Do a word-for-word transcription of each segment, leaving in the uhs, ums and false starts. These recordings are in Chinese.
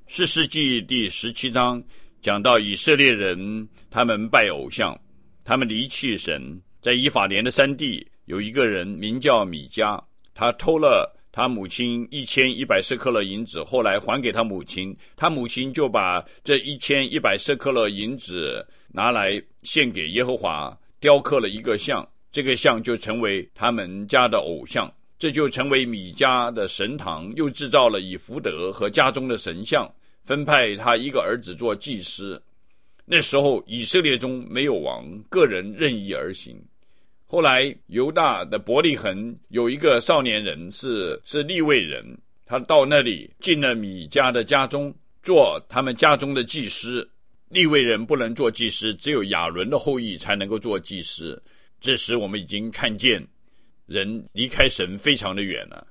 士师记第十七章讲到以色列人他们拜偶像，他们离弃神。在以法莲的山地有一个人名叫米迦，他偷了他母亲一千一百舍客勒银子，后来还给他母亲，他母亲就把这一千一百舍客勒银子拿来献给耶和华，雕刻了一个像，这个像就成为他们家的偶像，这就成为米迦的神堂，又制造了以弗得和家中的神像，分派他一个儿子做祭司。那时候以色列中没有王，个人任意而行。后来犹大的伯利恒有一个少年人是是利未人，他到那里进了米迦的家中，做他们家中的祭司。利未人不能做祭司，只有亚伦的后裔才能够做祭司。这时我们已经看见人离开神非常的远了。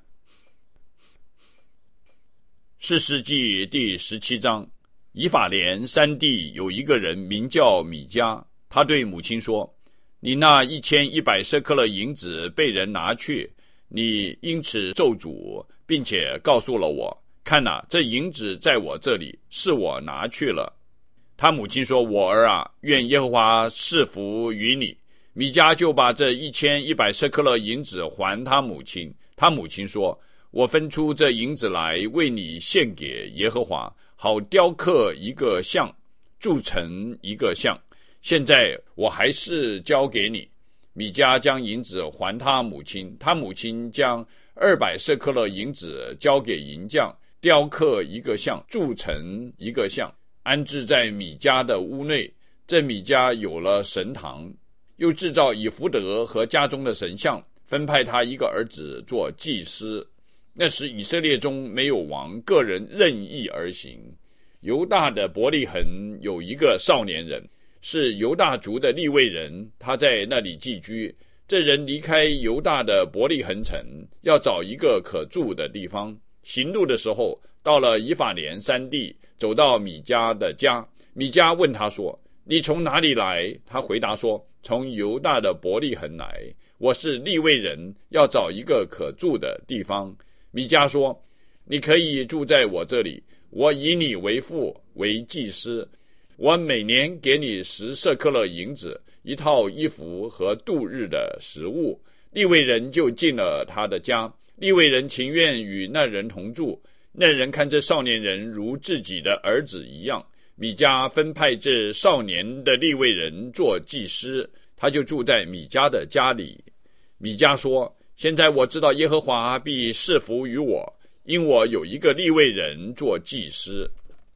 士师记第十七章，以法莲山地有一个人名叫米迦，他对母亲说，你那一千一百舍客勒银子被人拿去，你因此咒诅，并且告诉了我，看哪，这银子在我这里，是我拿去了。他母亲说，我儿啊，愿耶和华赐福于你。米迦就把这一千一百舍客勒银子还他母亲。他母亲说，我分出这银子来为你献给耶和华，好雕刻一个像，铸成一个像。现在我还是交给你。米迦将银子还他母亲，他母亲将二百舍客勒银子交给银匠，雕刻一个像，铸成一个像，安置在米迦的屋内。这米迦有了神堂，又制造以弗得和家中的神像，分派他一个儿子做祭司。那时以色列中没有王，个人任意而行。犹大的伯利恒有一个少年人，是犹大族的利未人，他在那里寄居。这人离开犹大的伯利恒城，要找一个可住的地方。行路的时候，到了以法莲山地，走到米迦的家。米迦问他说，你从哪里来？他回答说，从犹大的伯利恒来，我是利未人，要找一个可住的地方。米迦说，你可以住在我这里，我以你为父，为祭司。我每年给你十舍客勒银子，一套衣服和度日的食物。利未人就进了他的家，利未人情愿与那人同住。那人看这少年人如自己的儿子一样，米迦分派这少年的利未人做祭司，他就住在米迦的家里。米迦说，现在我知道耶和华必赐福于我，因我有一个利未人做祭司。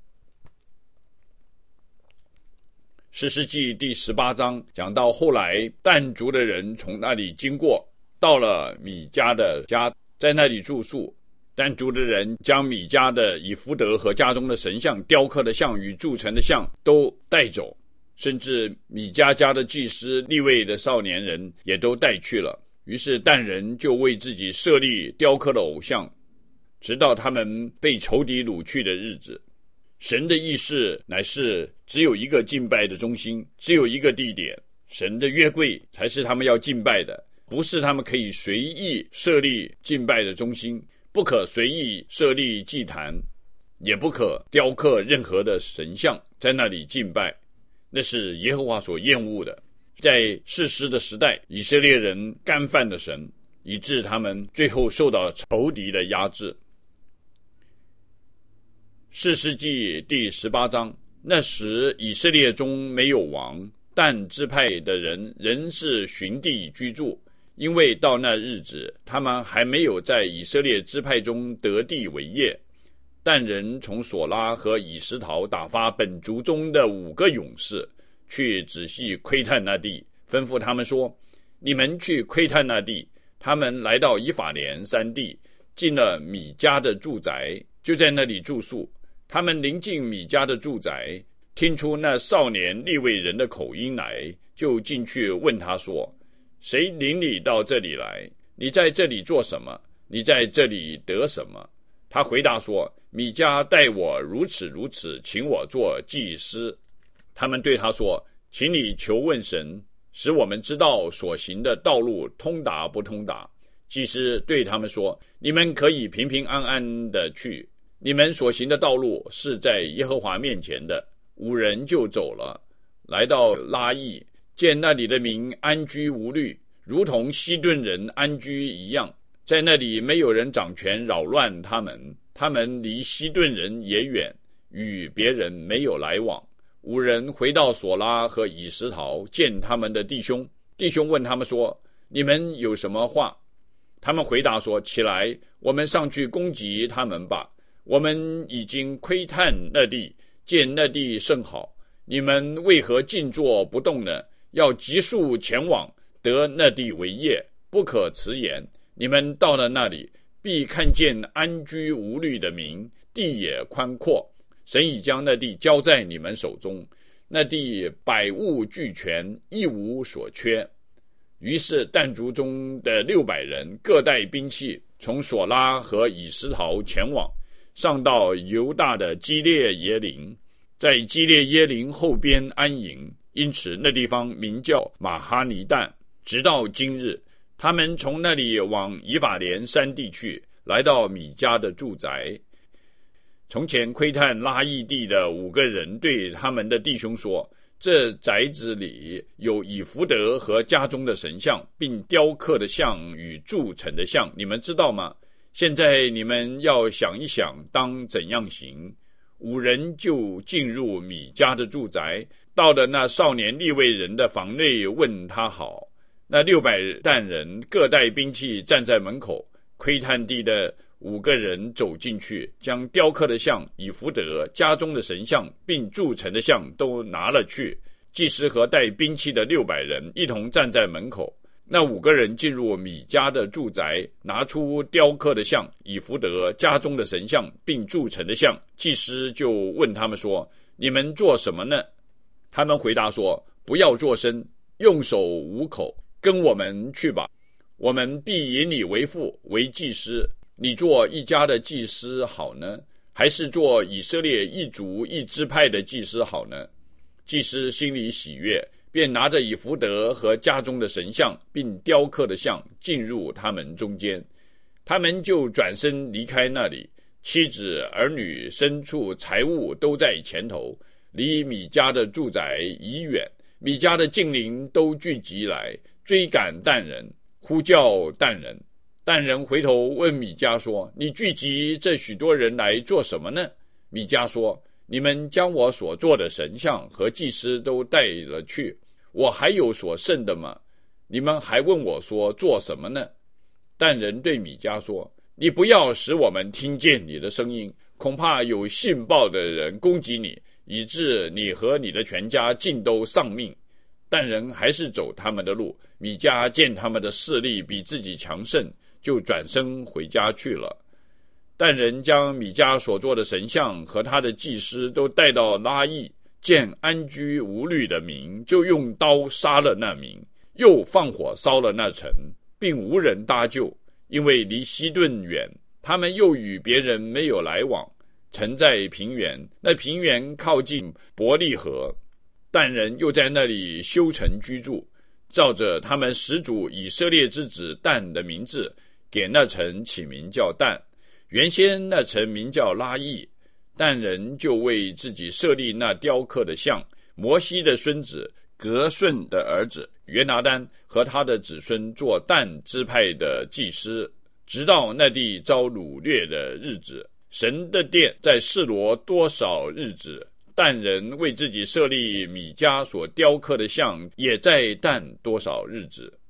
士师记第十八章讲到后来但族的人从那里经过，到了米迦的家，在那里住宿。但族的人将米迦的以弗得和家中的神像、雕刻的像与铸成的像都带走，甚至米迦家的祭司利未的少年人也都带去了。于是但人就为自己设立雕刻的偶像，直到他们被仇敌掳去的日子。神的意思乃是只有一个敬拜的中心，只有一个地点，神的约柜才是他们要敬拜的，不是他们可以随意设立敬拜的中心，不可随意设立祭坛，也不可雕刻任何的神像在那里敬拜，那是耶和华所厌恶的。在士师的时代，以色列人干犯了神，以致他们最后受到仇敌的压制。士师记第十八章，那时以色列中没有王，但支派的人仍是寻地居住，因为到那日子他们还没有在以色列支派中得地为业。但人从索拉和以实陶打发本族中的五个勇士去仔细窥探那地，吩咐他们说，你们去窥探那地。他们来到以法莲山地，进了米迦的住宅，就在那里住宿。他们临近米迦的住宅，听出那少年利未人的口音来，就进去问他说，谁领你到这里来？你在这里做什么？你在这里得什么？他回答说，米迦待我如此如此，请我做祭司。他们对他说，请你求问神，使我们知道所行的道路通达不通达。祭司对他们说，你们可以平平安安的去， 你们所行的道路是在耶和华面前的。五人就走了，来到拉邑，见那里的民安居无虑，如同西顿人安居一样。在那里没有人掌权扰乱他们，他们离西顿人也远，与别人没有来往。五人回到索拉和以实陶，见他们的弟兄，弟兄问他们说：你们有什么话？他们回答说：起来，我们上去攻击他们吧。我们已经窥探那地，见那地甚好，你们为何静坐不动呢？要急速前往，得那地为业，不可迟延。你们到了那里，必看见安居无虑的民，地也宽阔。神已将那地交在你们手中，那地百物俱全，一无所缺。于是但族中的六百人各带兵器，从索拉和以实陶前往，上到犹大的基列耶林，在基列耶林后边安营，因此那地方名叫马哈尼旦。直到今日，他们从那里往以法莲山地去，来到米迦的住宅。从前窥探拉邑地的五个人对他们的弟兄说：这宅子里有以弗得和家中的神像，并雕刻的像与铸成的像，你们知道吗？现在你们要想一想，当怎样行。五人就进入米迦的住宅，到了那少年利未人的房内，问他好。那六百担人各带兵器站在门口，窥探地的五个人走进去，将雕刻的像、以弗得、家中的神像并铸成的像都拿了去。祭司和带兵器的六百人一同站在门口。那五个人进入米迦的住宅，拿出雕刻的像、以弗得、家中的神像并铸成的像。祭司就问他们说：你们做什么呢？他们回答说：不要作声，用手捂口，跟我们去吧，我们必以你为父，为祭司。你做一家的祭司好呢，还是做以色列一族一支派的祭司好呢？祭司心里喜悦，便拿着以弗得和家中的神像并雕刻的像进入他们中间。他们就转身离开那里，妻子、儿女、牲畜、财物都在前头，离米迦的住宅已远。米迦的近邻都聚集来，追赶但人，呼叫但人。但人回头问米迦说：你聚集这许多人来做什么呢？米迦说：你们将我所做的神像和祭司都带了去，我还有所剩的吗？你们还问我说做什么呢？但人对米迦说：你不要使我们听见你的声音，恐怕有信报的人攻击你，以致你和你的全家尽都丧命。但人还是走他们的路。米迦见他们的势力比自己强盛，就转身回家去了。但人将米迦所做的神像和他的祭司都带到拉邑，见安居无虑的民，就用刀杀了那民，又放火烧了那城，并无人搭救，因为离西顿远，他们又与别人没有来往。城在平原，那平原靠近伯利河，但人又在那里修城居住，照着他们始祖以色列之子但的名字，给那城起名叫但。原先那城名叫拉邑，但人就为自己设立那雕刻的像。摩西的孙子革顺的儿子约拿单和他的子孙做但支派的祭司，直到那地遭掳掠的日子。神的殿在示罗多少日子，但人为自己设立米迦所雕刻的像，也在但多少日子。